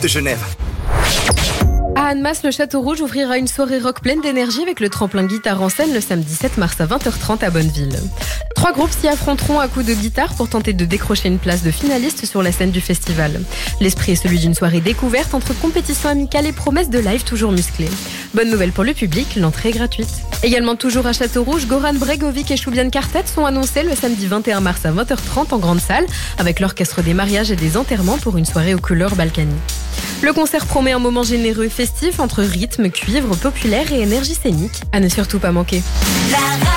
de Genève. À Annemasse, le Château Rouge ouvrira une soirée rock pleine d'énergie avec le tremplin guitare en scène le samedi 7 mars à 20h30 à Bonneville. 3 groupes s'y affronteront à coups de guitare pour tenter de décrocher une place de finaliste sur la scène du festival. L'esprit est celui d'une soirée découverte entre compétition amicale et promesses de live toujours musclées. Bonne nouvelle pour le public, l'entrée est gratuite. Également toujours à Château Rouge, Goran Bregovic et Choubian Quartet sont annoncés le samedi 21 mars à 20h30 en grande salle avec l'orchestre des mariages et des enterrements pour une soirée aux couleurs balkaniques. Le concert promet un moment généreux et festif entre rythme, cuivre, populaire et énergie scénique. À ne surtout pas manquer.